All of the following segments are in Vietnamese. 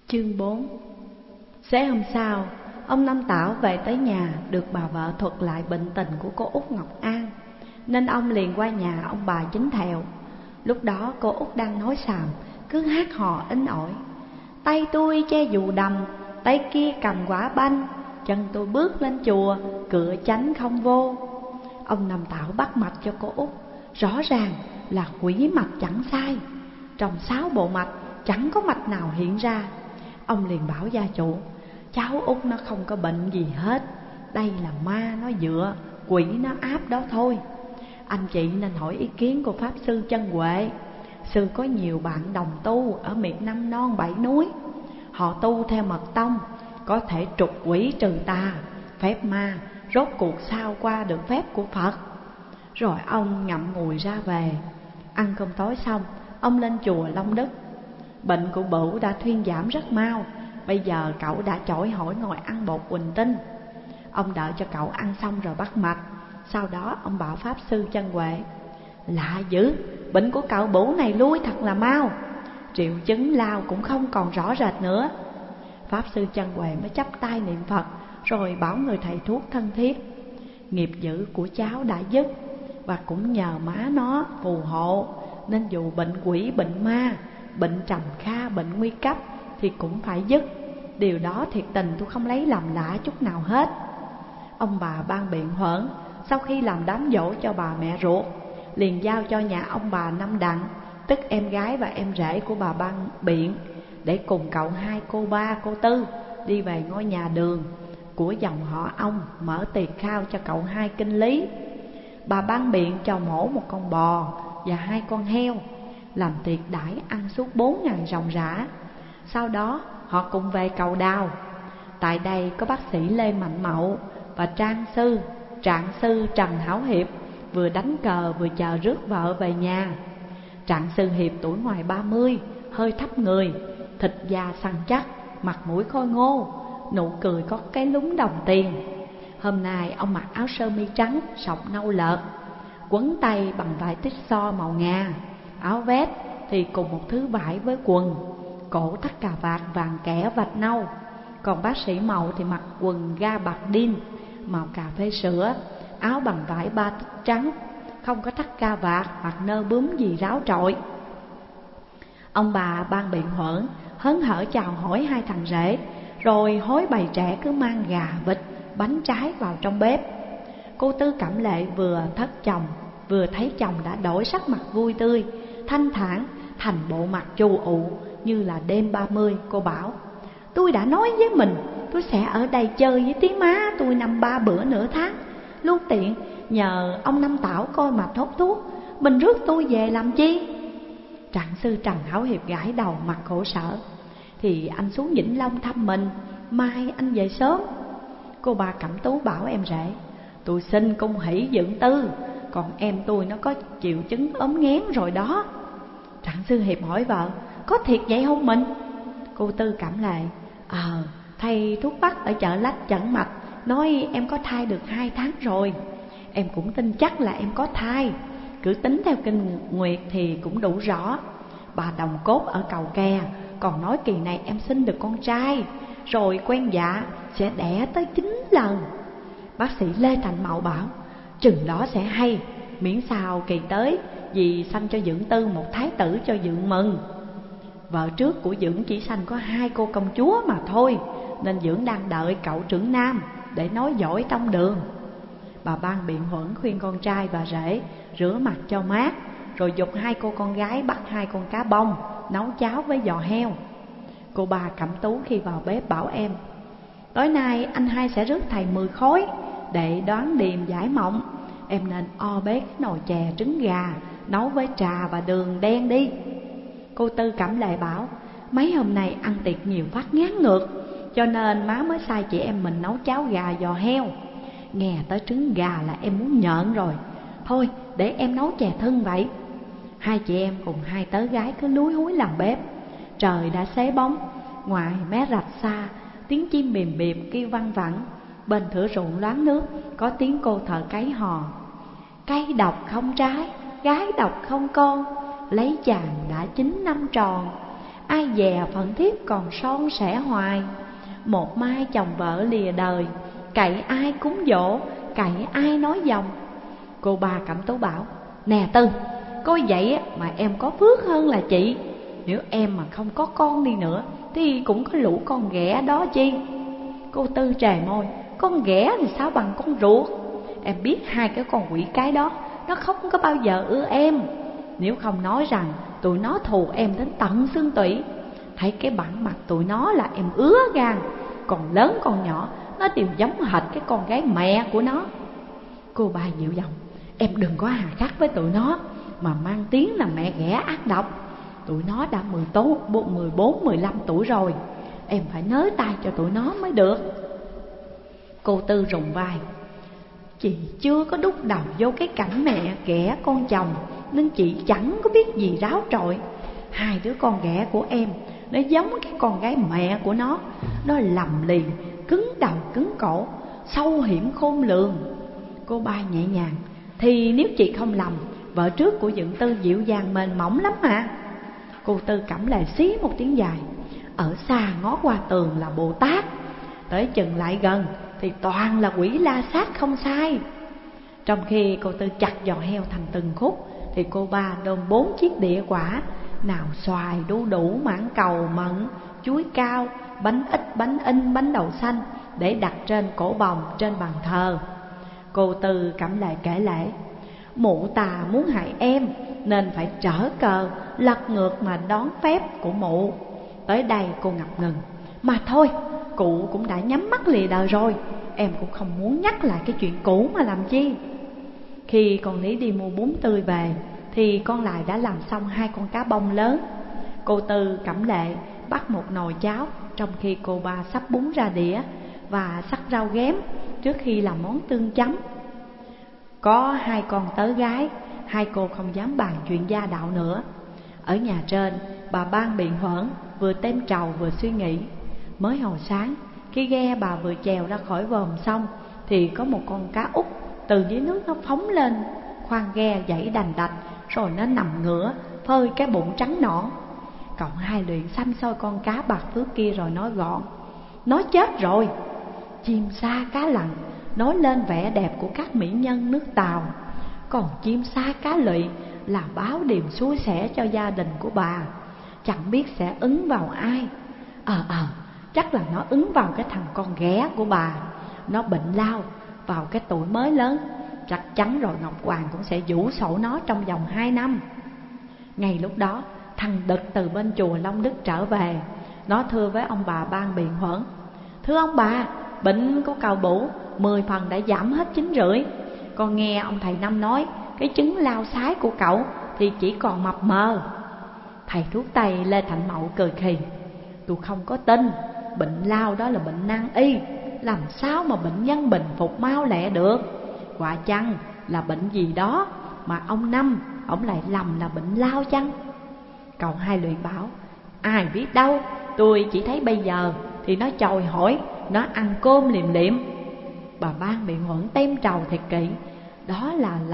Chương 4. Sáng hôm sau, ông Năm Tảo về tới nhà, được bà vợ thuật lại bệnh tình của cô Út Ngọc An, nên ông liền qua nhà ông bà Chính Thèo. Lúc đó cô Út đang nói xàm, cứ hát hò inh ỏi: tay tôi che dù đầm, tay kia cầm quả banh, chân tôi bước lên chùa, cửa chánh không vô. Ông Năm Tảo bắt mạch cho cô Út, rõ ràng là quỷ mạch chẳng sai. Trong 6 bộ mạch chẳng có mạch nào hiện ra. Ông liền bảo gia chủ: cháu Út nó không có bệnh gì hết, đây là ma nó dựa, quỷ nó áp đó thôi. Anh chị nên hỏi ý kiến của Pháp Sư Chân Huệ. Sư có nhiều bạn đồng tu ở miệt Năm Non Bảy Núi. Họ tu theo mật tông, có thể trục quỷ trừ tà, phép ma, rốt cuộc sao qua được phép của Phật. Rồi ông ngậm ngùi ra về. Ăn cơm tối xong, ông lên chùa Long Đức. Bệnh của Bửu đã thuyên giảm rất mau. Bây giờ cậu đã chổi hỏi ngồi ăn bột Quỳnh Tinh. Ông đợi cho cậu ăn xong rồi bắt mạch. Sau đó ông bảo Pháp Sư Chân Huệ: lạ dữ, bệnh của cậu Bửu này lui thật là mau, triệu chứng lao cũng không còn rõ rệt nữa. Pháp Sư Chân Huệ mới chắp tay niệm Phật, rồi bảo người thầy thuốc thân thiết: nghiệp dữ của cháu đã dứt, và cũng nhờ má nó phù hộ, nên dù bệnh quỷ, bệnh ma, bệnh trầm kha, bệnh nguy cấp thì cũng phải dứt. Điều đó thiệt tình tôi không lấy làm lạ chút nào hết. Ông bà ban biện huỡn, sau khi làm đám giỗ cho bà mẹ ruột, liền giao cho nhà ông bà Năm Đặng, tức em gái và em rể của bà ban biện, để cùng cậu hai, cô ba, cô tư đi về ngôi nhà đường của dòng họ ông, mở tiệc khao cho cậu hai kinh lý. Bà ban biện cho mổ một con bò và 2 con heo, làm tiệc đãi ăn suốt 4 ngày ròng rã. Sau đó họ cùng về cầu Đào. Tại đây có bác sĩ Lê Mạnh Mậu và trạng sư Trần Hảo Hiệp, vừa đánh cờ vừa chờ rước vợ về nhà. Trạng sư Hiệp tuổi ngoài 30, hơi thấp người, thịt da săn chắc, mặt mũi khôi ngô, nụ cười có cái lúng đồng tiền. Hôm nay ông mặc áo sơ mi trắng sọc nâu lợt, quấn tay bằng vải tích so màu ngà, áo vest thì cùng một thứ vải với quần, cổ thắt cà vạt vàng kẻ vạch nâu. Còn bác sĩ Mậu thì mặc quần ga bạc đin màu cà phê sữa, áo bằng vải ba tích trắng, không có thắt ca vạt hoặc nơ bướm gì ráo trội. Ông bà ban biện huỡn hớn hở chào hỏi 2 thằng rể, rồi hối bầy trẻ cứ mang gà, vịt, bánh trái vào trong bếp. Cô Tư Cẩm Lệ vừa thất chồng, vừa thấy chồng đã đổi sắc mặt vui tươi, thanh thản, thành bộ mặt chu ụ như là đêm 30. Cô bảo: tôi đã nói với mình tôi sẽ ở đây chơi với tí má tôi 5-3 bữa nửa tháng, luôn tiện nhờ ông Năm Tảo coi mà thốt thuốc, mình rước tôi về làm chi. Trạng sư Trần Hảo Hiệp gãi đầu mặt khổ sở: thì anh xuống Vĩnh Long thăm mình, mai anh về sớm. Cô bà Cẩm Tú bảo em rể: tôi xin cung hỷ dưỡng tư, còn em tôi nó có triệu chứng ốm nghén rồi đó. Trạng sư Hiệp hỏi vợ: có thiệt vậy không mình? Cô Tư Cẩm Lệ: thầy thuốc bắc ở chợ Lách Chẩn Mạch nói em có thai được 2 tháng rồi. Em cũng tin chắc là em có thai, cứ tính theo kinh nguyệt thì cũng đủ rõ. Bà Đồng Cốt ở Cầu Kè còn nói kỳ này em sinh được con trai, rồi quen dạ sẽ đẻ tới 9 lần. Bác sĩ Lê Thành Mậu bảo: chừng đó sẽ hay, miễn sao kỳ tới dì sanh cho Dưỡng Tư một thái tử cho Dưỡng mừng. Vợ trước của Dưỡng chỉ sanh có 2 cô công chúa mà thôi, nên Dưỡng đang đợi cậu trưởng nam để nói dỗi tông đường. Bà ban biện huỡn khuyên con trai và rể rửa mặt cho mát, rồi giục 2 cô con gái bắt 2 con cá bông nấu cháo với giò heo. Cô bà Cẩm Tú khi vào bếp bảo em: tối nay anh hai sẽ rước thầy 10 khối để đoán điềm giải mộng. Em nên o bế cái nồi chè trứng gà nấu với trà và đường đen đi. Cô Tư Cẩm Lệ bảo: mấy hôm nay ăn tiệc nhiều phát ngán ngược, cho nên má mới sai chị em mình nấu cháo gà giò heo. Nghe tới trứng gà là em muốn nhợn rồi. Thôi để em nấu chè thân vậy. 2 chị em cùng 2 tớ gái cứ lúi húi làm bếp. Trời đã xế bóng, ngoài mé rạch xa tiếng chim bìm bìm kêu văng vẳng. Bên thửa ruộng loáng nước có tiếng cô thợ cấy hò: cây độc không trái, gái độc không con, lấy chàng đã 9 năm tròn. ai dè phận thiếp còn son sẻ hoài. Một mai chồng vợ lìa đời, cậy ai cúng dỗ, cậy ai nói dòng. Cô bà Cẩm Tú bảo: nè Tư, cô vậy mà em có phước hơn là chị. Nếu em mà không có con đi nữa thì cũng có lũ con ghẻ đó chi. Cô Tư trề môi: con ghẻ thì sao bằng con ruột. Em biết hai cái con quỷ cái đó, nó không có bao giờ ưa em. Nếu không nói rằng tụi nó thù em đến tận xương tủy. Thấy cái bản mặt tụi nó là em ứa gan. Còn lớn con nhỏ, nó đều giống hệt cái con gái mẹ của nó. Cô bà dịu giọng: em đừng có hà khắc với tụi nó, mà mang tiếng là mẹ ghẻ ác độc. Tụi nó đã 14, 15 tuổi rồi, em phải nới tay cho tụi nó mới được. Cô Tư rùng vai: chị chưa có đúc đầu vô cái cảnh mẹ ghẻ con chồng, nên chị chẳng có biết gì ráo trội. Hai đứa con ghẻ của em nó giống cái con gái mẹ của nó lầm lì, cứng đầu cứng cổ, sâu hiểm khôn lường. Cô ba nhẹ nhàng: thì nếu chị không lầm, vợ trước của Dượng Tư dịu dàng mềm mỏng lắm mà. Cô Tư Cẩm Lệ xí một tiếng dài: ở xa ngó qua tường là Bồ Tát, tới chừng lại gần thì toàn là quỷ la sát không sai. Trong khi cô Tư chặt giò heo thành từng khúc, thì cô ba đôn 4 chiếc đĩa quả, nào xoài, đu đủ, mãng cầu, mận, chuối cao, bánh ít, bánh in, bánh đậu xanh, để đặt trên cổ bồng trên bàn thờ. Cô Tư Cẩm Lệ kể lể: mụ tà muốn hại em, nên phải trở cờ lật ngược mà đón phép của mụ. Tới đây cô ngập ngừng: mà thôi, cụ cũng đã nhắm mắt lìa đời rồi, em cũng không muốn nhắc lại cái chuyện cũ mà làm chi. Khi con Lý đi mua bún tươi về, thì con Lại đã làm xong 2 con cá bông lớn. Cô Tư Cẩm Lệ bắt một nồi cháo, trong khi cô ba sắp bún ra đĩa và sắc rau ghém trước khi làm món tương chấm. Có 2 con tớ gái, hai cô không dám bàn chuyện gia đạo nữa. Ở nhà trên, bà Ban biện hởn, vừa tem trầu vừa suy nghĩ. Mới hồi sáng, khi ghe bà vừa chèo ra khỏi vòm xong, thì có một con cá út từ dưới nước nó phóng lên khoang ghe dãy đành đạch, rồi nó nằm ngửa phơi cái bụng trắng nõn. Cậu Hai luyện xăm soi con cá bạc phước kia rồi nói gọn: nó chết rồi. Chim sa cá lặn nói lên vẻ đẹp của các mỹ nhân nước Tàu, còn chim sa cá lụy là báo điềm xui xẻ cho gia đình của bà. Chẳng biết sẽ ứng vào ai. Chắc là nó ứng vào cái thằng con ghẻ của bà. Nó bệnh lao vào cái tuổi mới lớn, chắc chắn rồi Ngọc Hoàng cũng sẽ vũ sổ nó trong vòng 2 năm. Ngay lúc đó, thằng Đực từ bên chùa Long Đức trở về. Nó thưa với ông bà Ban biện huẩn: thưa ông bà, bệnh của cậu Bủ 10 phần đã giảm hết 9 rưỡi. Con nghe ông thầy Năm nói cái chứng lao sái của cậu thì chỉ còn mập mờ. Thầy thuốc Tây Lê Thành Mậu cười khì: tôi không có tin, bệnh lao đó là bệnh nan y, làm sao mà bệnh nhân bình phục mau lẹ được. Quả chăng là bệnh gì đó mà ông Năm ông lại lầm là bệnh lao chăng? Cậu Hai luyện bảo: ai biết đâu, tôi chỉ thấy bây giờ thì nó chồi hỏi, nó ăn cơm liệm liệm. Bà Ban biện huẩn tem trầu thiệt kỹ: đó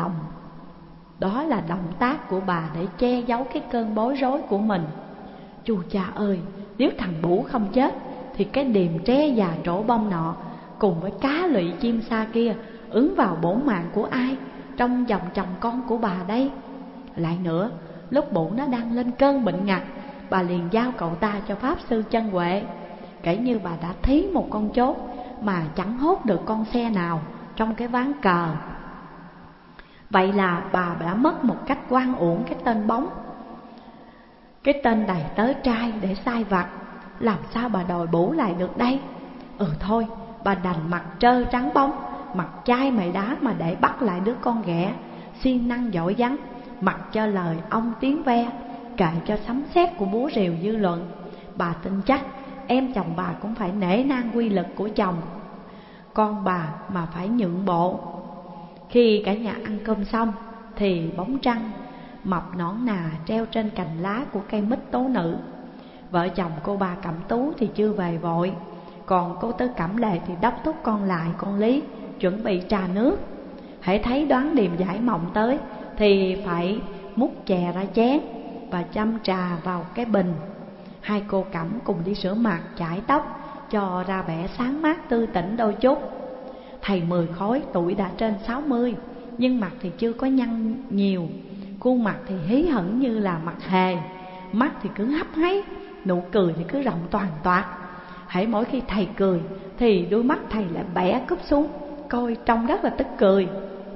là động tác của bà để che giấu cái cơn bối rối của mình. Chu cha ơi, nếu thằng Bủ không chết thì cái điềm tre già trổ bông nọ cùng với cá lụy chim sa kia ứng vào bổn mạng của ai trong dòng chồng con của bà đây? Lại nữa, lúc Bụ nó đang lên cơn bệnh ngặt, bà liền giao cậu ta cho pháp sư Chân Huệ. Kể như bà đã thí một con chốt mà chẳng hốt được con xe nào trong cái ván cờ. Vậy là bà đã mất một cách oan uổng cái tên bóng, cái tên đầy tớ trai để sai vặt. Làm sao bà đòi bù lại được đây? Thôi, bà đành mặt trơ trắng bóng, mặt chai mày đá mà để bắt lại đứa con ghẻ siêng năng giỏi vắng, mặc cho lời ông tiếng ve, kệ cho sấm sét của búa rìu dư luận. Bà tin chắc em chồng bà cũng phải nể nang quy lực của chồng con bà mà phải nhượng bộ. Khi cả nhà ăn cơm xong thì bóng trăng mập nõn nà treo trên cành lá của cây mít tố nữ. Vợ chồng cô bà Cẩm Tú thì chưa về vội, còn cô Tư Cẩm Lệ thì đốc thúc con Lại con Lý chuẩn bị trà nước. hễ thấy đoán điềm giải mộng tới thì phải múc chè ra chén và châm trà vào cái bình. Hai cô Cẩm cùng đi rửa mặt, chải tóc cho ra vẻ sáng mát tươi tỉnh đôi chút. Thầy Mười Khối tuổi đã trên 60, nhưng mặt thì chưa có nhăn nhiều. Khuôn mặt thì hí hửng như là mặt hề, mắt thì cứ hấp háy, nụ cười thì cứ rộng toàn toát. Hễ mỗi khi thầy cười thì đôi mắt thầy lại bẻ cúp xuống, coi trông rất là tức cười.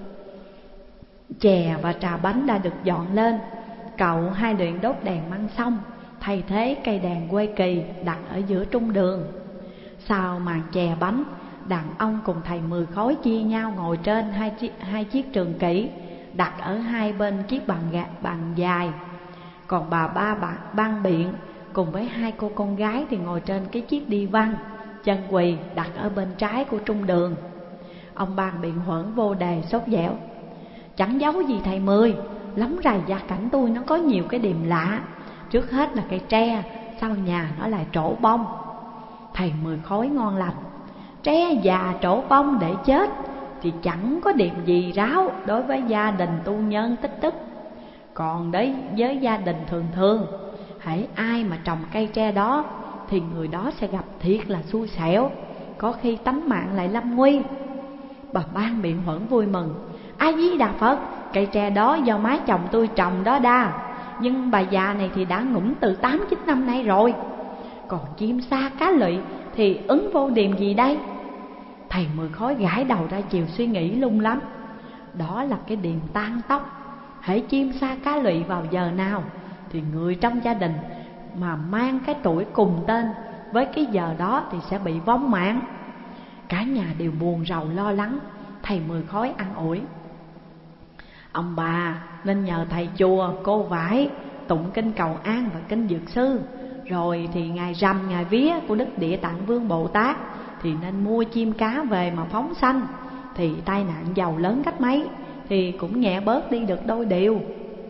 Chè và trà bánh đã được dọn lên. Cậu Hai Luyện đốt đèn măng xong, thay thế cây đèn quê kỳ đặt ở giữa trung đường. Sau màn chè bánh, đàn ông cùng thầy Mười Khối chia nhau ngồi trên hai chiếc trường kỷ đặt ở hai bên chiếc bàn dài. Còn bà ba Ban Biện cùng với hai cô con gái thì ngồi trên cái chiếc đi văn, chân quỳ đặt ở bên trái của trung đường. Ông Ban Biện huẩn vô đề sốt dẻo: chẳng giấu gì thầy Mười, lắm rày gia cảnh tôi nó có nhiều cái điềm lạ. Trước hết là cây tre, sau nhà nó lại trổ bông. Thầy Mười Khối ngon lành: tre già trổ bông để chết thì chẳng có điềm gì ráo đối với gia đình tu nhân tích đức. Còn đấy với gia đình thường thường, hễ ai mà trồng cây tre đó thì người đó sẽ gặp thiệt là xui xẻo, có khi tánh mạng lại lâm nguy. Bà Ban Biện Huẩn vui mừng: A Di Đà Phật, cây tre đó do má chồng tôi trồng đó đa, nhưng bà già này thì đã ngủm từ 8-9 năm nay rồi. Còn chim sa cá lụy thì ứng vô điềm gì đây? Thầy Mười Khối gãi đầu ra chiều suy nghĩ lung lắm. Đó là cái điềm tan tóc. Hễ chim sa cá lụy vào giờ nào thì người trong gia đình mà mang cái tuổi cùng tên với cái giờ đó thì sẽ bị vong mạng. Cả nhà đều buồn rầu lo lắng. Thầy Mười Khối an ủi: ông bà nên nhờ thầy chùa, cô Vải tụng kinh cầu an và kinh dược sư. Rồi thì ngày rằm ngày vía của Đức Địa Tạng Vương Bồ Tát thì nên mua chim cá về mà phóng sanh. Thì tai nạn giàu lớn cách mấy thì cũng nhẹ bớt đi được đôi điều.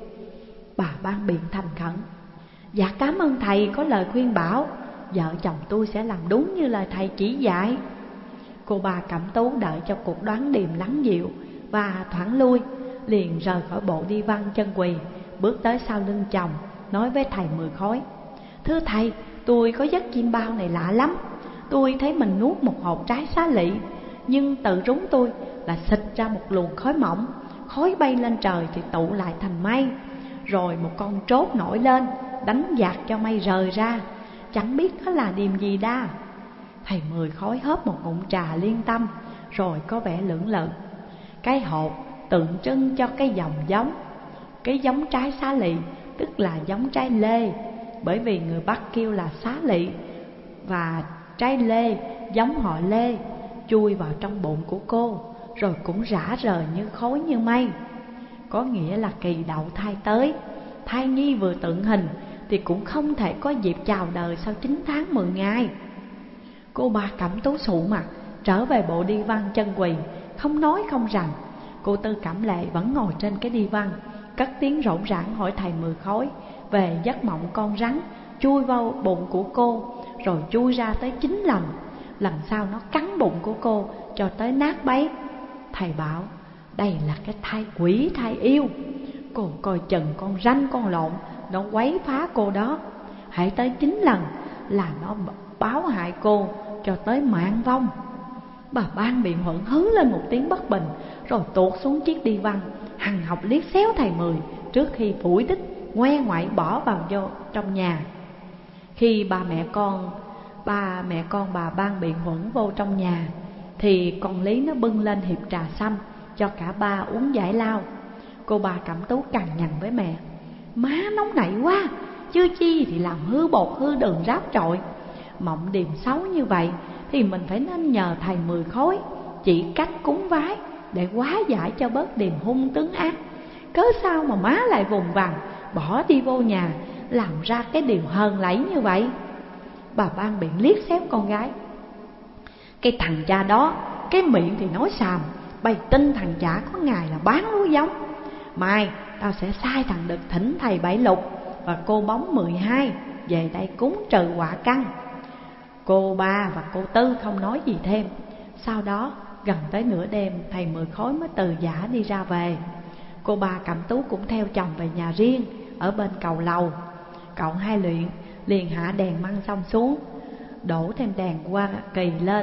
Bà Ban Biện thành khẩn: dạ cảm ơn thầy có lời khuyên bảo, vợ chồng tôi sẽ làm đúng như lời thầy chỉ dạy. Cô bà Cẩm Tú đợi cho cuộc đoán điềm lắng dịu và thoảng lui, liền rời khỏi bộ đi văn chân quỳ, bước tới sau lưng chồng, nói với thầy Mười Khối: thưa thầy, tôi có giấc chim bao này lạ lắm. Tôi thấy mình nuốt một hột trái xá lị, nhưng từ rúng tôi là xịt ra một luồng khói mỏng. Khói bay lên trời thì tụ lại thành mây, rồi một con trốt nổi lên, đánh dạt cho mây rời ra. Chẳng biết nó là điềm gì đa. Thầy Mười Khối hớp một ngụm trà liên tâm, rồi có vẻ lưỡng lự: cái hột tượng trưng cho cái dòng giống. Cái giống trái xá lị tức là giống trái lê, bởi vì người Bắc kêu là xá lị. Và trái lê giống họ Lê, chui vào trong bụng của cô, rồi cũng rã rời như khói như mây. Có nghĩa là kỳ đậu thai tới, thai nhi vừa tượng hình thì cũng không thể có dịp chào đời sau 9 tháng 10 ngày. Cô bà Cẩm Tú sụ mặt, trở về bộ đi văn chân quỳ, không nói không rằng. Cô Tư Cẩm Lệ vẫn ngồi trên cái đi văn, cất tiếng rỗng rãng hỏi thầy Mười Khối về giấc mộng con rắn chui vào bụng của cô, rồi chui ra tới 9 lần. Lần sau nó cắn bụng của cô cho tới nát bấy. Thầy bảo đây là cái thai quỷ thai yêu. Cô coi chừng con ranh con lộn nó quấy phá cô đó. Hãy tới 9 lần là nó báo hại cô cho tới mạng vong. Bà Ban Biện Huẩn hứ lên một tiếng bất bình, rồi tuột xuống chiếc đi văn, hằn học liếc xéo thầy Mười trước khi phủi đích ngoe ngoại bỏ vào vô trong nhà. Khi ba mẹ con bà Ban Biện Huẩn vô trong nhà thì con Lý nó bưng lên hiệp trà xăm cho cả ba uống giải lao. Cô bà Cẩm Tú cằn nhằn với mẹ: má nóng nảy quá, chưa chi thì làm hư bột hư đường ráp trội. Mộng điềm xấu như vậy thì mình phải nên nhờ thầy Mười Khối chỉ cách cúng vái để hóa giải cho bớt điềm hung tướng ác. Cớ sao mà má lại vùng vằng bỏ đi vô nhà làm ra cái điều hờn lẫy như vậy? Bà Ban Biện liếc xéo con gái: cái thằng cha đó, cái miệng thì nói xàm, bày tin thằng chả có ngày là bán lúa giống. Mai tao sẽ sai thằng Đực thỉnh thầy Bảy Lục và cô Bóng 12 về đây cúng trừ họa căn. Cô ba và cô Tư không nói gì thêm. Sau đó gần tới nửa đêm, thầy Mười Khối mới từ giả đi ra về. Cô ba Cẩm Tú cũng theo chồng về nhà riêng ở bên cầu lầu. Cậu Hai Luyện liền hạ đèn măng xong xuống, đổ thêm đèn qua kỳ lên,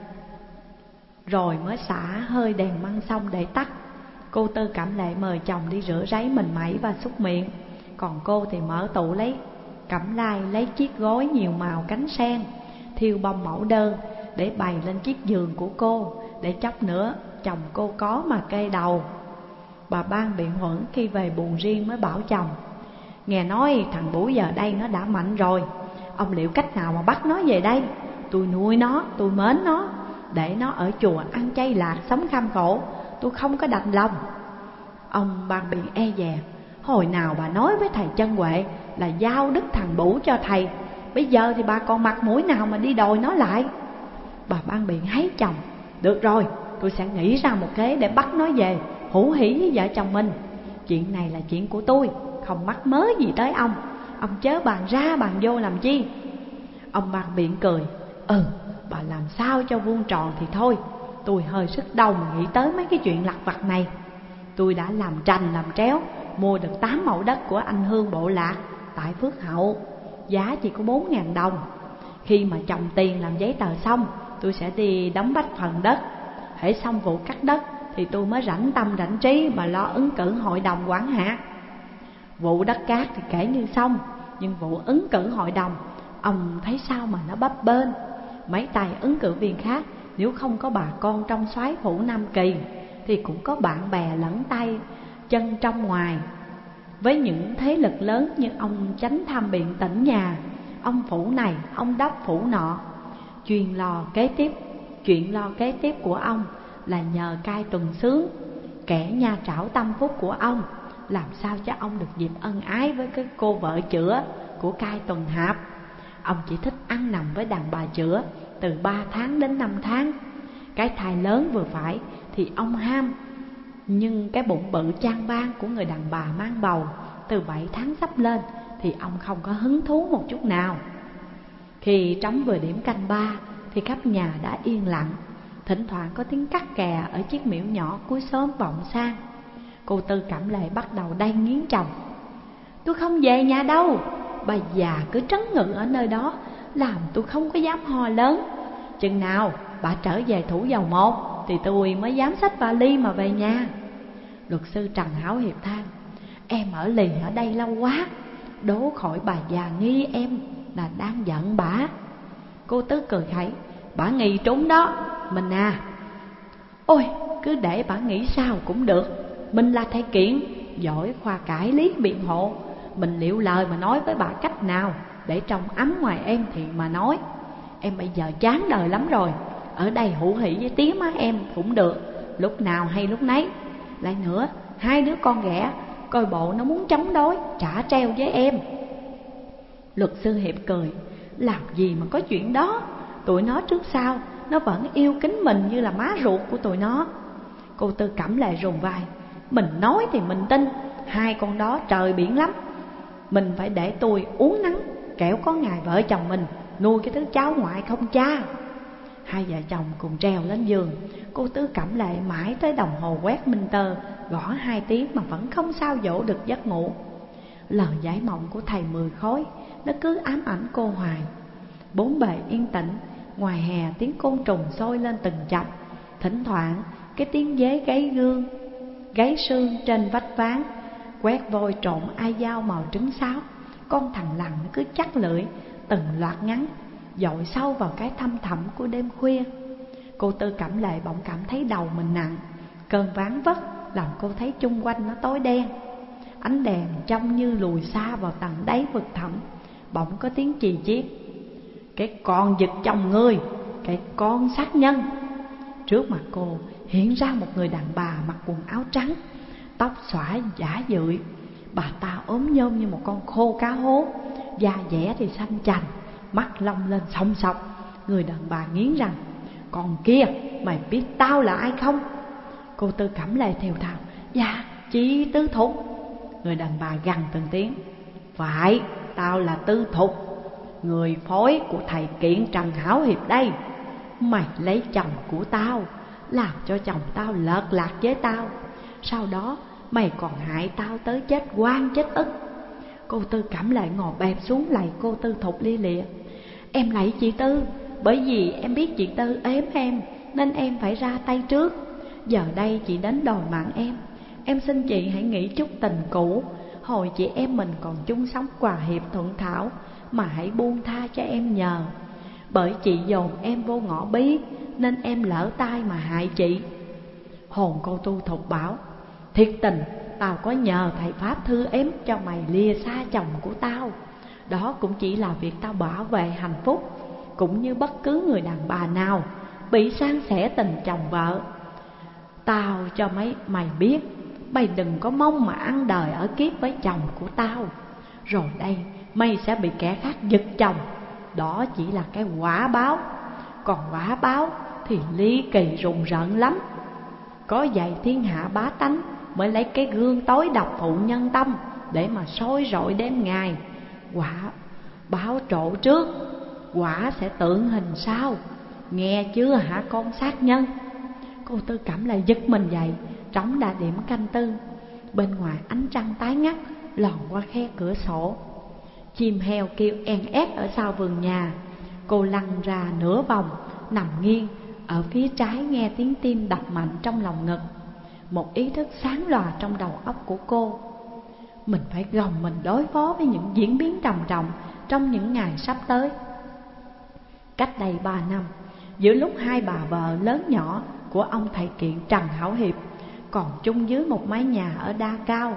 rồi mới xả hơi đèn măng xong để tắt. Cô Tư Cẩm Lệ mời chồng đi rửa ráy mình mẩy và súc miệng, còn cô thì mở tủ lấy cẩm lai, lấy chiếc gối nhiều màu cánh sen, thiêu bông mẫu đơn để bày lên chiếc giường của cô, để chốc nữa chồng cô có mà kê đầu. Bà Ban biện huẩn khi về buồn riêng mới bảo chồng: nghe nói thằng Bủ giờ đây nó đã mạnh rồi, ông liệu cách nào mà bắt nó về đây? Tôi nuôi nó, tôi mến nó, để nó ở chùa ăn chay lạc sống kham khổ, tôi không có đành lòng. Ông Ban biện e dè: hồi nào bà nói với thầy Chân Huệ là giao đức thằng Bủ cho thầy, bây giờ thì bà còn mặt mũi nào mà đi đòi nó lại? Bà Ban biện háy chồng: được rồi, tôi sẽ nghĩ ra một kế để bắt nó về, hữu hỉ với vợ chồng mình. Chuyện này là chuyện của tôi, không mắc mớ gì tới ông chớ bàn ra bàn vô làm chi. Ông Ban biện cười: bà làm sao cho vuông tròn thì thôi, tôi hơi sức đầu mà nghĩ tới mấy cái chuyện lặt vặt này. Tôi đã làm trành làm tréo, mua được 8 mẫu đất của anh Hương Bộ Lạc tại Phước Hậu, giá chỉ có 4.000 đồng. Khi mà chồng tiền làm giấy tờ xong, tôi sẽ đi đóng bách phần đất. Hễ xong vụ cắt đất thì tôi mới rảnh tâm rảnh trí mà lo ứng cử hội đồng quản hạt. Vụ đất cát thì kể như xong, nhưng vụ ứng cử hội đồng, ông thấy sao mà nó bấp bênh. Mấy tài ứng cử viên khác nếu không có bà con trong soái phủ Nam Kỳ thì cũng có bạn bè lẫn tay chân trong ngoài. Với những thế lực lớn như ông chánh tham biện tỉnh nhà, ông phủ này, ông đốc phủ nọ, chuyện lo kế tiếp của ông là nhờ cai tuần sướng, kẻ nha trảo tâm phúc của ông, làm sao cho ông được dịp ân ái với cái cô vợ chữa của cai tuần hạp. Ông chỉ thích ăn nằm với đàn bà chữa từ 3 tháng đến 5 tháng. Cái thai lớn vừa phải thì ông ham, nhưng cái bụng bự chan ban của người đàn bà mang bầu từ 7 tháng sắp lên thì ông không có hứng thú một chút nào. Khi trống vừa điểm canh 3 thì khắp nhà đã yên lặng, thỉnh thoảng có tiếng cắt kè ở chiếc miễu nhỏ cuối xóm vọng sang. Cô Tư Cẩm Lệ bắt đầu đay nghiến chồng: tôi không về nhà đâu, bà già cứ trấn ngự ở nơi đó, làm tôi không có dám ho lớn. Chừng nào bà trở về Thủ Dầu Một thì tôi mới dám xách vali mà về nhà. Luật sư Trần Hảo Hiệp than: em ở lì ở đây lâu quá, đố khỏi bà già nghi em là đang giận bả. Cô Tứ cười khẩy: bả nghi trúng đó, mình à. Ôi, cứ để bả nghĩ sao cũng được, mình là thầy Kiện, giỏi khoa cải lý biện hộ, mình liệu lời mà nói với bà cách nào để trong ấm ngoài em thì mà nói. Em bây giờ chán đời lắm rồi, ở đây hữu hỉ với tía má em cũng được, lúc nào hay lúc nấy. Lại nữa, 2 đứa con ghẻ, coi bộ nó muốn chống đối, trả treo với em. Luật sư Hiệp cười: làm gì mà có chuyện đó, tụi nó trước sau nó vẫn yêu kính mình như là má ruột của tụi nó. Cô Tư Cẩm Lệ rùng vai: mình nói thì mình tin, 2 con đó trời biển lắm, mình phải để tôi uống nắng, kẻo có ngày vợ chồng mình nuôi cái thứ cháu ngoại không cha. 2 vợ chồng cùng trèo lên giường. Cô Tư Cẩm Lệ mãi tới đồng hồ quét minh tơ gõ 2 tiếng mà vẫn không sao dỗ được giấc ngủ. Lời giải mộng của thầy 10 khối nó cứ ám ảnh cô hoài. Bốn bề yên tĩnh, ngoài hè tiếng côn trùng sôi lên từng chập, thỉnh thoảng cái tiếng dế gáy sương trên vách ván quét vôi trộn ai dao màu trứng sáo. Con thằng lằn nó cứ chắc lưỡi từng loạt ngắn dội sâu vào cái thăm thẳm của đêm khuya. Cô Tư Cẩm Lệ bỗng cảm thấy đầu mình nặng, cơn ván vất làm cô thấy chung quanh nó tối đen. Ánh đèn trông như lùi xa vào tầng đáy vực thẳm. Bỗng có tiếng chì chiết: cái con giật chồng ngươi, cái con sát nhân. Trước mặt cô hiện ra một người đàn bà mặc quần áo trắng, tóc xõa giả dưỡi. Bà ta ốm nhôm như một con khô cá hố, da dẻ thì xanh chành, mắt long lên sòng sọc. Người đàn bà nghiến răng: còn kia, mày biết tao là ai không? Cô Tư Cẩm Lệ thều thào: dạ, chị Tư Thục. Người đàn bà gằn từng tiếng: phải, tao là Tư Thục, người phối của thầy Kiện Trần Hảo Hiệp đây. Mày lấy chồng của tao, làm cho chồng tao lợt lạc với tao, sau đó mày còn hại tao tới chết oan chết ức. Cô Tư Cẩm Lệ ngồi bẹp xuống lạy cô Tư Thục lia lịa. Em lạy chị Tư, bởi vì em biết chị Tư ếm em nên em phải ra tay trước. Giờ đây chị đến đòi mạng em xin chị hãy nghĩ chút tình cũ. Hồi chị em mình còn chung sống hòa hiệp thuận thảo, mà hãy buông tha cho em nhờ. Bởi chị dồn em vô ngõ bí nên em lỡ tay mà hại chị. Hồn cô Tư Thục bảo, thiệt tình tao có nhờ thầy Pháp thư ếm cho mày lìa xa chồng của tao. Đó cũng chỉ là việc tao bảo vệ hạnh phúc, cũng như bất cứ người đàn bà nào bị san sẻ tình chồng vợ. Tao cho mày biết, mày đừng có mong mà ăn đời ở kiếp với chồng của tao. Rồi đây mày sẽ bị kẻ khác giật chồng. Đó chỉ là cái quả báo. Còn quả báo thì ly kỳ rùng rợn lắm. Có vậy thiên hạ bá tánh mới lấy cái gương tối độc phụ nhân tâm để mà soi rọi đêm ngày. Quả báo trổ trước, quả sẽ tượng hình sau. Nghe chưa hả con sát nhân? Cô Tư Cẩm lại giật mình dậy. Trống đã điểm canh tư. Bên ngoài ánh trăng tái ngắt lòn qua khe cửa sổ. Chim heo kêu en ét ở sau vườn nhà. Cô lăn ra nửa vòng, nằm nghiêng. Ở phía trái nghe tiếng tim đập mạnh trong lòng ngực. Một ý thức sáng lòa trong đầu óc của cô. Mình phải gồng mình đối phó với những diễn biến trầm trọng trong những ngày sắp tới. Cách đây 3 năm, giữa lúc hai bà vợ lớn nhỏ của ông thầy Kiện Trần Hảo Hiệp còn chung dưới một mái nhà ở Đa Cao,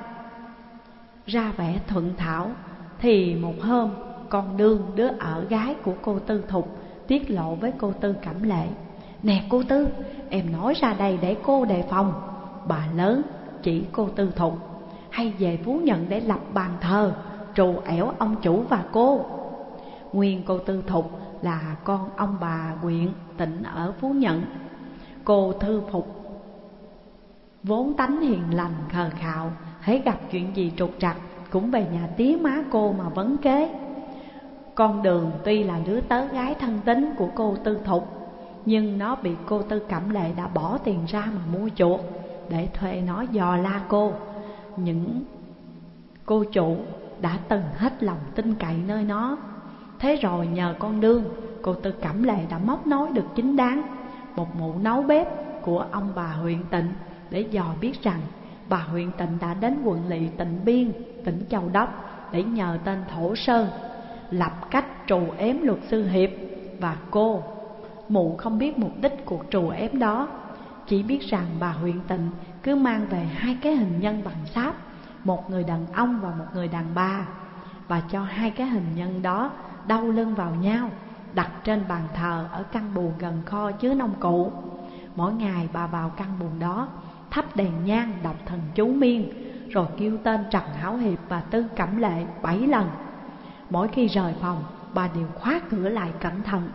ra vẻ thuận thảo, thì một hôm con Đương, đứa ở gái của cô Tư Thục, tiết lộ với cô Tư Cẩm Lệ. Nè cô Tư, em nói ra đây để cô đề phòng. Bà lớn chỉ cô Tư Thục hay về Phú Nhận để lập bàn thờ trù ẻo ông chủ và cô. Nguyên cô Tư Thục là con ông bà huyện Tịnh ở Phú Nhận. Cô Thư Phục vốn tánh hiền lành khờ khạo, hễ gặp chuyện gì trục trặc cũng về nhà tía má cô mà vấn kế. Con Đường tuy là đứa tớ gái thân tín của cô Tư Thục, nhưng nó bị cô Tư Cẩm Lệ đã bỏ tiền ra mà mua chuộc để thuê nó dò la cô. Những cô chủ đã từng hết lòng tin cậy nơi nó. Thế rồi nhờ con Đương, cô Tư Cẩm Lệ đã móc nối được chính đáng một mụ nấu bếp của ông bà huyện Tịnh để dò biết rằng bà huyện Tịnh đã đến quận lỵ Tịnh Biên, tỉnh Châu Đốc để nhờ tên Thổ Sơn lập cách trù ếm luật sư Hiệp và cô. Mụ không biết mục đích cuộc trù ếm đó, chỉ biết rằng bà huyện Tịnh cứ mang về 2 cái hình nhân bằng sáp, một người đàn ông và một người đàn bà, và cho 2 cái hình nhân đó đau lưng vào nhau, đặt trên bàn thờ ở căn buồng gần kho chứa nông cụ. Mỗi ngày bà vào căn buồng đó, thắp đèn nhang, đọc thần chú miên, rồi kêu tên Trần Hảo Hiệp và Tư Cẩm Lệ 7 lần. Mỗi khi rời phòng, bà đều khóa cửa lại cẩn thận.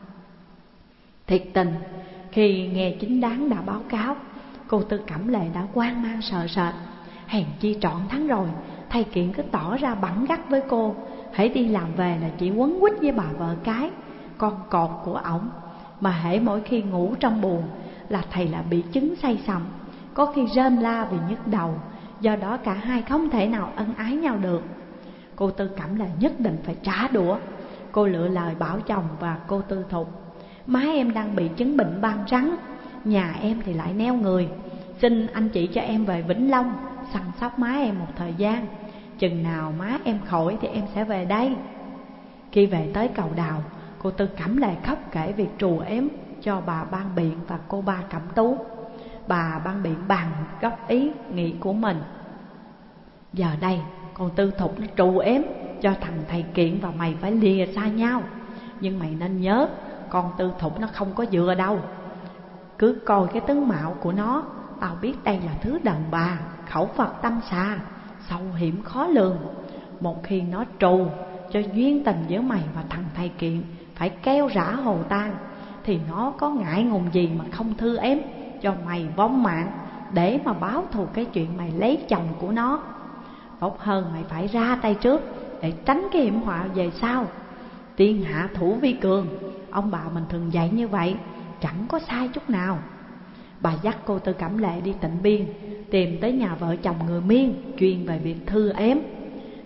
Thiệt tình, khi nghe chính đáng đã báo cáo, cô Tư Cẩm Lệ đã hoang mang sợ sệt. Hèn chi trọn tháng rồi, thầy Kiện cứ tỏ ra bẵng gắt với cô. Hễ đi làm về là chỉ quấn quýt với bà vợ cái, con cọt của ổng. Mà hễ mỗi khi ngủ trong buồng là thầy là bị chứng say sẩm, có khi rên la vì nhức đầu. Do đó cả hai không thể nào ân ái nhau được. Cô Tư Cẩm Lệ nhất định phải trả đũa. Cô lựa lời bảo chồng và cô Tư Thục: má em đang bị chứng bệnh ban rắn, nhà em thì lại neo người. Xin anh chị cho em về Vĩnh Long săn sóc má em một thời gian. Chừng nào má em khỏi thì em sẽ về đây. Khi về tới cầu Đào, cô Tư Cẩm Lệ khóc kể việc trù ếm cho bà Ban Biện và cô Ba Cẩm Tú. Bà Ban Biện bàn góp ý nghị của mình. Giờ đây con Tư Thục nó trù ếm cho thằng thầy Kiện và mày phải lìa xa nhau. Nhưng mày nên nhớ, con Tư Thục nó không có vừa đâu. Cứ coi cái tướng mạo của nó, tao biết đây là thứ đàn bà, khẩu Phật tâm xà, sâu hiểm khó lường. Một khi nó trù cho duyên tình giữa mày và thằng thầy Kiện phải keo rã hồ tan, thì nó có ngại ngùng gì mà không thư ếm cho mày vong mạng để mà báo thù cái chuyện mày lấy chồng của nó. Tốt hơn mày phải ra tay trước để tránh cái hiểm họa về sau. Tiên hạ thủ vi cường, ông bà mình thường dạy như vậy, chẳng có sai chút nào. Bà dắt cô Tư Cẩm Lệ đi Tịnh Biên, tìm tới nhà vợ chồng người Miên chuyên về việc thư ếm.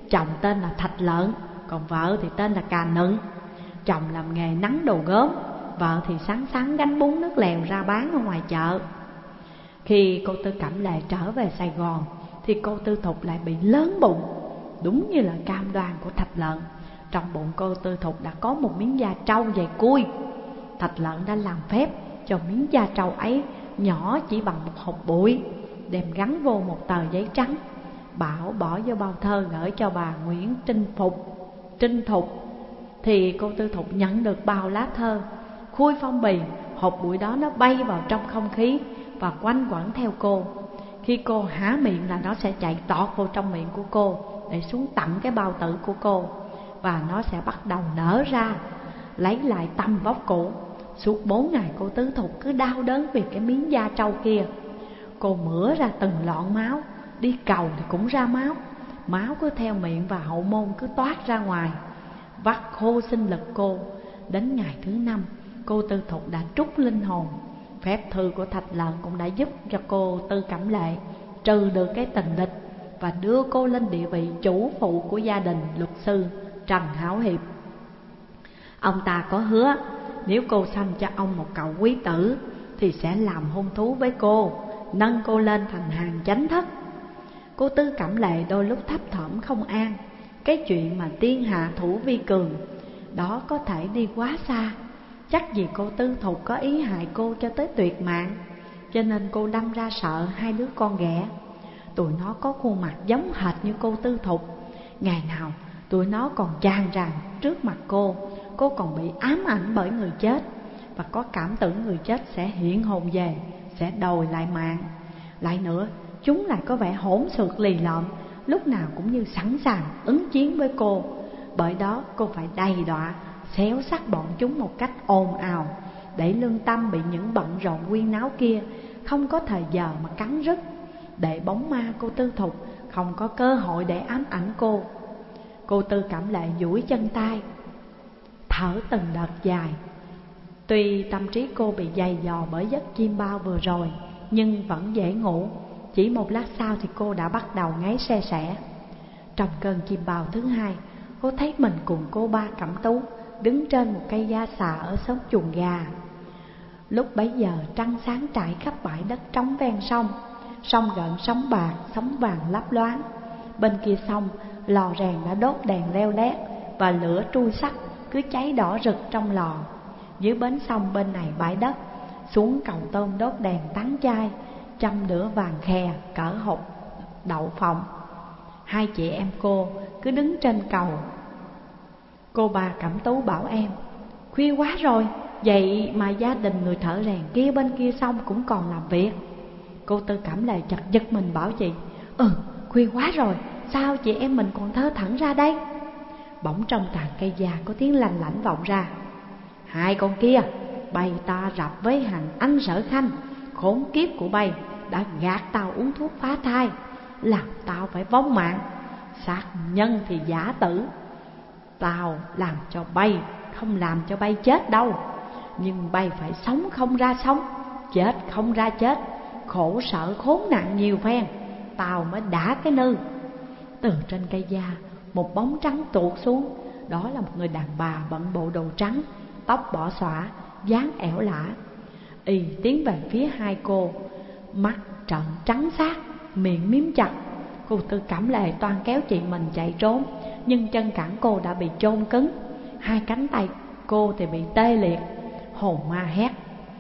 Chồng tên là Thạch Lợn, còn vợ thì tên là Cà Nựng. Chồng làm nghề nắng đồ gốm, vợ thì sáng sáng gánh bún nước lèo ra bán ở ngoài chợ. Khi cô Tư Cẩm Lệ trở về Sài Gòn thì cô Tư Thục lại bị lớn bụng, đúng như là cam đoan của Thạch Lợn. Trong bụng cô Tư Thục đã có một miếng da trâu dày cui. Thạch Lợn đã làm phép cho miếng da trâu ấy nhỏ chỉ bằng một hột bụi, đem gắn vô một tờ giấy trắng, bảo bỏ vô bao thơ gửi cho bà Nguyễn Trinh Thục. Thì cô Tư Thục nhận được bao lá thơ, khui phong bì, hột bụi đó nó bay vào trong không khí và quanh quẩn theo cô. Khi cô há miệng là nó sẽ chạy tọt vô trong miệng của cô để xuống tận cái bao tử của cô, và nó sẽ bắt đầu nở ra, lấy lại tầm vóc cũ. Suốt 4 ngày cô Tư Thục cứ đau đớn vì cái miếng da trâu kia. Cô mửa ra từng lọn máu, đi cầu thì cũng ra máu, máu cứ theo miệng và hậu môn cứ toát ra ngoài, vắt khô sinh lực cô. Đến ngày thứ 5, cô Tư Thục đã trút linh hồn. Phép thư của Thạch Lợn cũng đã giúp cho cô Tư Cẩm Lệ trừ được cái tình địch và đưa cô lên địa vị chủ phụ của gia đình luật sư Trần Hảo Hiệp. Ông ta có hứa nếu cô sanh cho ông một cậu quý tử thì sẽ làm hôn thú với cô, nâng cô lên thành hàng chánh thất. Cô Tư Cẩm Lệ đôi lúc thấp thỏm không an. Cái chuyện mà tiên hạ thủ vi cường đó có thể đi quá xa. Chắc gì cô Tư Thục có ý hại cô cho tới tuyệt mạng, cho nên cô đâm ra sợ hai đứa con ghẻ. Tụi nó có khuôn mặt giống hệt như cô Tư Thục. Ngày nào tụi nó còn tràn tràn trước mặt cô còn bị ám ảnh bởi người chết, và có cảm tưởng người chết sẽ hiện hồn về, sẽ đòi lại mạng. Lại nữa, chúng lại có vẻ hỗn xược lì lợm, lúc nào cũng như sẵn sàng ứng chiến với cô. Bởi đó cô phải đầy đọa, xéo sắc bọn chúng một cách ồn ào, để lương tâm bị những bận rộn huyên náo kia không có thời giờ mà cắn rứt, để bóng ma cô Tư Thục không có cơ hội để ám ảnh cô. Cô Tư Cẩm Lệ duỗi chân tay, thở từng đợt dài. Tuy tâm trí cô bị dày dò bởi giấc chim bao vừa rồi, nhưng vẫn dễ ngủ. Chỉ một lát sau thì cô đã bắt đầu ngáy se sẻ. Trong cơn chim bao thứ 2, cô thấy mình cùng cô Ba Cẩm Tú đứng trên một cây da xà ở xóm Chuồng Gà. Lúc bấy giờ trăng sáng trải khắp bãi đất trống ven sông. Sông gợn sóng bạc, sóng vàng lấp loáng. Bên kia sông, lò rèn đã đốt đèn leo lét, và lửa trui sắt cứ cháy đỏ rực trong lò. Dưới bến sông bên này bãi đất, xuống cầu tôm đốt đèn tán chai, châm lửa vàng khè cỡ hột đậu phộng. Hai chị em cô cứ đứng trên cầu. Cô Ba Cẩm Tú bảo em: khuya quá rồi, vậy mà gia đình người thợ rèn kia bên kia sông cũng còn làm việc. Cô Tư Cẩm Lệ chợt giật mình bảo chị: khuya quá rồi, sao chị em mình còn thơ thẩn ra đây? Bỗng trong tàn cây già có tiếng lanh lảnh vọng ra: hai con kia bày ta rập với hàng anh Sở Khanh, khốn kiếp của bay đã gạt tao uống thuốc phá thai, làm tao phải vong mạng. Sát nhân thì giả tử, tao làm cho bay, không làm cho bay chết đâu, nhưng bay phải sống không ra sống, chết không ra chết, khổ sở khốn nạn nhiều phen, tao mới đã cái nư. Từ trên cây da, một bóng trắng tuột xuống. Đó là một người đàn bà bận bộ đồ trắng, tóc bỏ xõa, dáng ẻo lả. Y tiến về phía hai cô, mắt trợn trắng xác, miệng miếm chặt. Cô Tư Cẩm Lệ toan kéo chị mình chạy trốn, nhưng chân cẳng cô đã bị chôn cứng, hai cánh tay cô thì bị tê liệt. Hồn ma hét: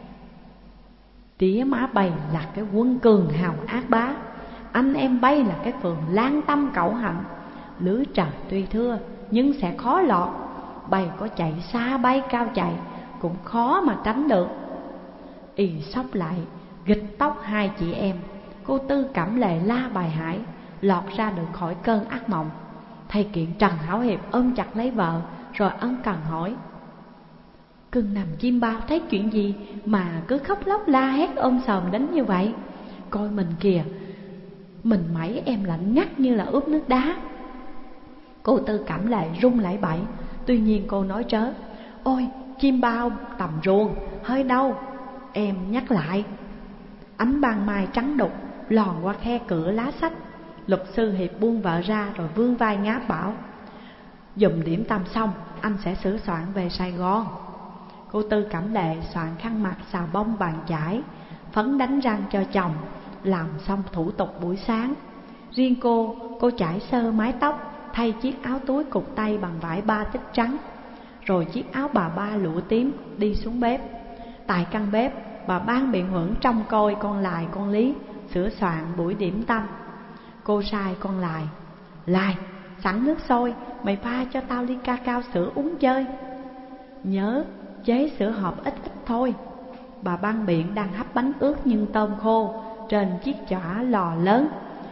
tía má bay là cái quân cường hào ác bá, anh em bay là cái phường lan tâm cẩu hạnh. Lưới trời tuy thưa nhưng sẽ khó lọt, bay có chạy xa bay cao chạy cũng khó mà tránh được. Y sốc lại gịch tóc hai chị em. Cô Tư Cẩm Lệ la bài hải, lọt ra được khỏi cơn ác mộng. Thầy Kiện Trần Hảo Hiệp ôm chặt lấy vợ rồi ân cần hỏi: cưng nằm chim bao thấy chuyện gì mà cứ khóc lóc la hét ôm sòm đến như vậy? Coi mình kìa, mình mẩy em lạnh ngắt như là ướp nước đá. Cô Tư Cẩm Lệ run lẩy bẩy, tuy nhiên cô nói trớ: ôi, chim bao tầm ruồng, hơi đau. Em nhắc lại. Ánh ban mai trắng đục lòn qua khe cửa lá sách, Luật sư Hiệp buông vợ ra rồi vươn vai ngáp bảo: "Dùm điểm tâm xong, anh sẽ sửa soạn về Sài Gòn." Cô Tư Cẩm Lệ soạn khăn mặt, xà bông, bàn chải, phấn đánh răng cho chồng, làm xong thủ tục buổi sáng. Riêng cô chải sơ mái tóc, thay chiếc áo túi cụt tay bằng vải ba tích trắng, rồi chiếc áo bà ba lụa tím đi xuống bếp. Tại căn bếp, bà Ban Biện Huẩn trông coi con Lại con Lý sửa soạn buổi điểm tâm. Cô sai con Lại: "Lại, sẵn nước sôi, mày pha cho tao ly ca cao sữa uống chơi. Nhớ chế sữa hộp ít ít thôi." Bà Ban Biện đang hấp bánh ướt nhân tôm khô trên chiếc chảo lò lớn.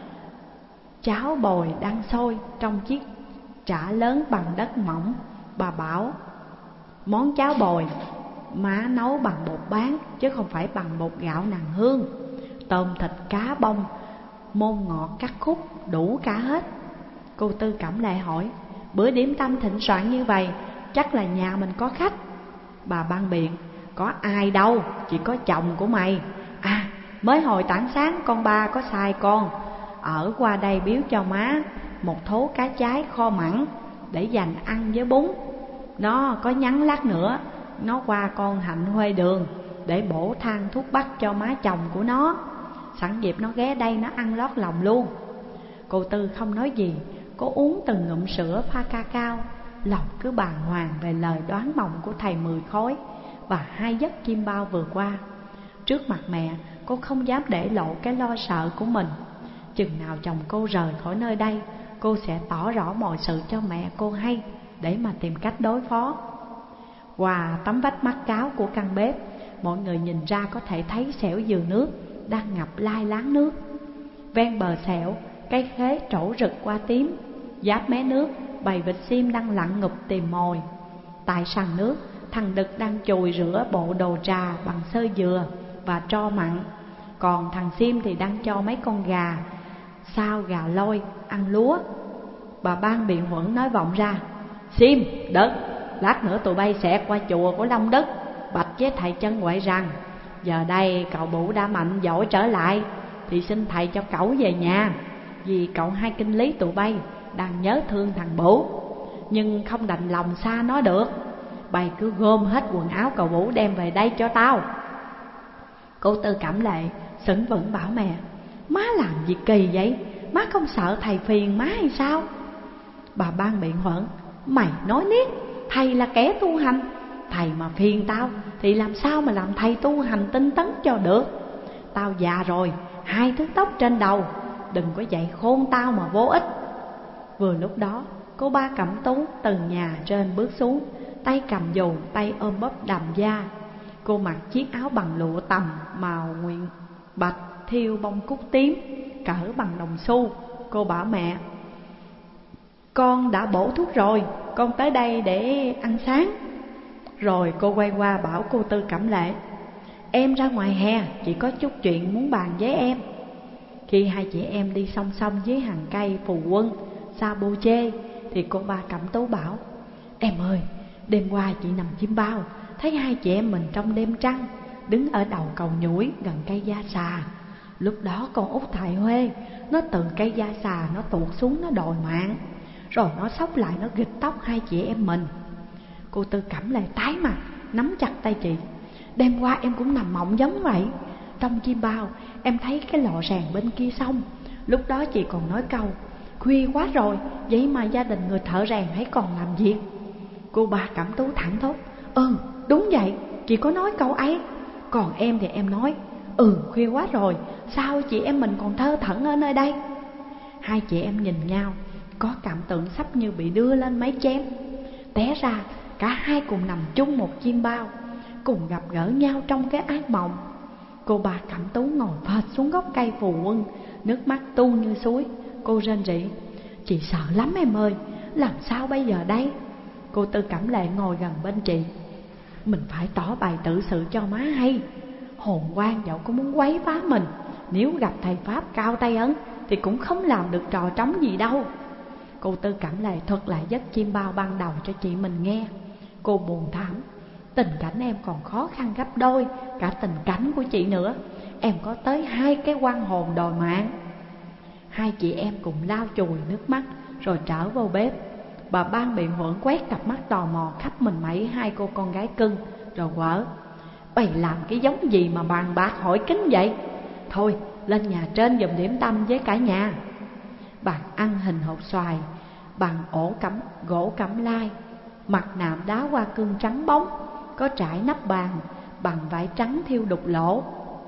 Cháo bồi đang sôi trong chiếc chả lớn bằng đất mỏng. Bà bảo: "Món cháo bồi má nấu bằng bột bán, chứ không phải bằng bột gạo nàng Hương. Tôm thịt cá bông, môn ngọt cắt khúc, đủ cả hết." Cô Tư Cẩm Lệ hỏi: "Bữa điểm tâm thịnh soạn như vậy, chắc là nhà mình có khách?" Bà Ban Biện: "Có ai đâu, chỉ có chồng của mày. À, mới hồi tảng sáng con ba có sai con ở qua đây biếu cho má một thố cá chái kho mặn để dành ăn với bún. Nó có nhắn lát nữa nó qua con Hạnh Huê Đường để bổ than thuốc bắc cho má chồng của nó. Sẵn dịp nó ghé đây nó ăn lót lòng luôn." Cô Tư không nói gì, cô uống từng ngụm sữa pha ca cao, lòng cứ bàng hoàng về lời đoán mộng của thầy Mười Khối và 2 giấc chim bao vừa qua. Trước mặt mẹ, cô không dám để lộ cái lo sợ của mình. Chừng nào chồng cô rời khỏi nơi đây, cô sẽ tỏ rõ mọi sự cho mẹ cô hay để mà tìm cách đối phó. Qua tấm vách mắc cáo của căn bếp, mọi người nhìn ra có thể thấy xẻo dừa nước đang ngập lai láng nước. Ven bờ xẻo, cây khế trổ rực qua tím. Giáp mé nước, bầy vịt xiêm đang lặn ngụp tìm mồi. Tại sàn nước, thằng Đực đang chùi rửa bộ đồ trà bằng xơ dừa và tro mặn. Còn thằng Xiêm thì đang cho mấy con gà sao gà lôi ăn lúa. Bà Ban Biện Huẩn nói vọng ra: "Xiêm, Đực, lát nữa tụi bay sẽ qua chùa của Long Đức bạch với thầy Chân Huệ rằng giờ đây cậu Bụ đã mạnh giỏi trở lại, thì xin thầy cho cậu về nhà. Vì cậu hai kinh lý tụi bay đang nhớ thương thằng Bụ, nhưng không đành lòng xa nó được. Bày cứ gom hết quần áo cậu Bụ đem về đây cho tao." Cô Tư Cẩm Lệ sững vững bảo mẹ: "Má làm gì kỳ vậy? Má không sợ thầy phiền má hay sao?" Bà Ban Biện Huẩn: "Mày nói niết, thầy là kẻ tu hành. Thầy mà phiền tao thì làm sao mà làm thầy tu hành tinh tấn cho được. Tao già rồi, 2 thước tóc trên đầu, đừng có dạy khôn tao mà vô ích." Vừa lúc đó, cô Ba Cẩm Tú từ nhà trên bước xuống, tay cầm dù, tay ôm bóp đầm da. Cô mặc chiếc áo bằng lụa tằm màu nguyện bạch thiêu bông cúc tím cỡ bằng đồng xu. Cô bảo mẹ: "Con đã bổ thuốc rồi, con tới đây để ăn sáng." Rồi cô quay qua bảo cô Tư Cẩm Lệ: "Em ra ngoài hè, chỉ có chút chuyện muốn bàn với em." Khi hai chị em đi song song dưới hàng cây phù quân Sa Bô Chê, thì cô Ba Cẩm Tú bảo: "Em ơi, đêm qua chị nằm chim bao, thấy hai chị em mình trong đêm trăng đứng ở đầu cầu nhủi gần cây gia xà. Lúc đó con út Thại Huê nó từ cây gia xà nó tuột xuống nó đòi mạng, rồi nó xốc lại nó ghịch tóc hai chị em mình." Cô Tư Cẩm Lệ tái mặt, nắm chặt tay chị: "Đêm qua em cũng nằm mộng giống vậy. Trong chim bao em thấy cái lò rèn bên kia sông. Lúc đó chị còn nói câu: khuya quá rồi, vậy mà gia đình người thợ rèn hãy còn làm việc." Cô Ba Cẩm Tú thẳng thốt: Đúng vậy, chị có nói câu ấy. Còn em thì em nói: khuya quá rồi, sao chị em mình còn thơ thẩn ở nơi đây?" Hai chị em nhìn nhau, có cảm tưởng sắp như bị đưa lên máy chém. Té ra cả hai cùng nằm chung một chim bao, cùng gặp gỡ nhau trong cái ác mộng. Cô Ba Cẩm Tú ngồi phệt xuống gốc cây phù quân, nước mắt tuôn như suối. Cô rên rỉ: "Chị sợ lắm em ơi, làm sao bây giờ đây?" Cô Tư Cẩm Lệ ngồi gần bên chị: "Mình phải tỏ bài tự sự cho má hay. Hồn quan dẫu có muốn quấy phá mình, nếu gặp thầy Pháp cao tay ấn thì cũng không làm được trò trống gì đâu." Cô Tư Cẩm Lệ thuật lại giấc chim bao ban đầu cho chị mình nghe. Cô buồn thảm: "Tình cảnh em còn khó khăn gấp đôi cả tình cảnh của chị nữa. Em có tới 2 cái oan hồn đòi mạng." Hai chị em cùng lau chùi nước mắt rồi trở vô bếp. Bà Ban biện huẩn quét cặp mắt tò mò khắp mình mấy hai cô con gái cưng rồi quở: "Bày làm cái giống gì mà bàn bạc hỏi kính vậy? Thôi lên nhà trên giùm điểm tâm với cả nhà." Bàn ăn hình hột xoài, bằng gỗ cẩm lai, mặt nạm đá hoa cương trắng bóng, có trải nắp bàn bằng vải trắng thiêu đục lỗ.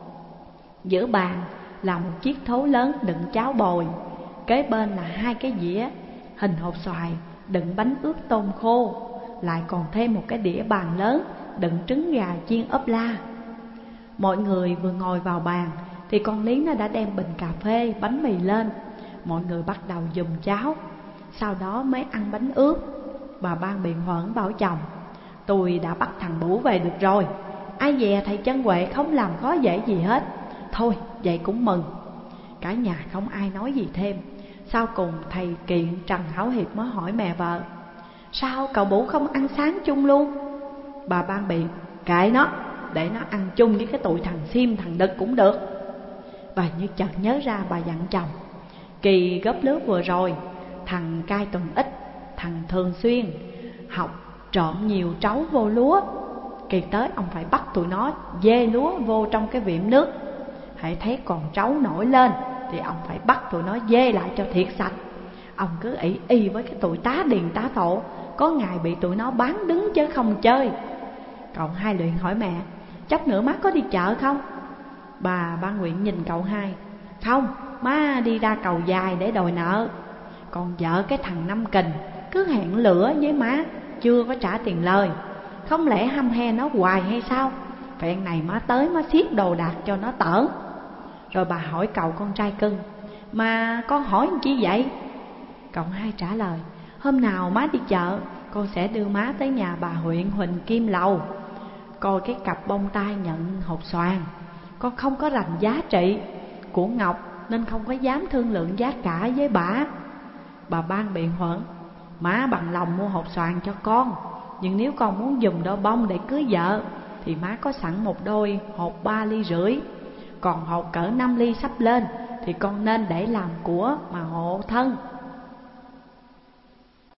Giữa bàn là một chiếc thố lớn đựng cháo bồi, kế bên là hai cái dĩa hình hột xoài đựng bánh ướt tôm khô, lại còn thêm một cái đĩa bàn lớn đựng trứng gà chiên ốp la. Mọi người vừa ngồi vào bàn thì con Lý nó đã đem bình cà phê, bánh mì lên. Mọi người bắt đầu dùng cháo, sau đó mới ăn bánh ướt. Bà Ban biện huẩn bảo chồng: "Tôi đã bắt thằng Bủ về được rồi, ai dè thầy Chân Huệ không làm khó dễ gì hết. Thôi vậy cũng mừng." Cả nhà không ai nói gì thêm. Sau cùng thầy Kiện Trần Hảo Hiệp mới hỏi mẹ vợ: "Sao cậu Bủ không ăn sáng chung luôn?" Bà Ban biện: "Kệ nó, để nó ăn chung với cái tụi thằng Sim thằng Đực cũng được." Và như chợt nhớ ra, bà dặn chồng: "Kỳ góp lứa vừa rồi, thằng cai tuần ít, thằng thường xuyên học trộm nhiều trấu vô lúa. Kỳ tới ông phải bắt tụi nó dê lúa vô trong cái việm nước. Hãy thấy còn trấu nổi lên thì ông phải bắt tụi nó dê lại cho thiệt sạch. Ông cứ ỷ y với cái tụi tá điền tá thổ, có ngày bị tụi nó bán đứng chứ không chơi." Cậu Hai luyện hỏi mẹ: "Chốc nữa má có đi chợ không?" Bà Ban Nguyện nhìn cậu Hai: "Không, má đi ra Cầu Dài để đòi nợ. Còn vợ cái thằng Năm Kình cứ hẹn lửa với má, chưa có trả tiền lời. Không lẽ hăm he nó hoài hay sao? Phẹn này má tới má xiết đồ đạc cho nó tởn." Rồi bà hỏi cậu con trai cưng: "Mà con hỏi chi vậy?" Cậu Hai trả lời: "Hôm nào má đi chợ, con sẽ đưa má tới nhà bà huyện Huỳnh Kim Lầu, coi cái cặp bông tai nhận hột xoàn. Con không có rành giá trị của ngọc nên không có dám thương lượng giá cả với bà." Bà Ban biện huẩn: "Má bằng lòng mua hột xoàn cho con, nhưng nếu con muốn dùng đôi bông để cưới vợ thì má có sẵn một đôi hột 3,5 ly. Còn hột cỡ 5 ly sắp lên thì con nên để làm của mà hộ thân."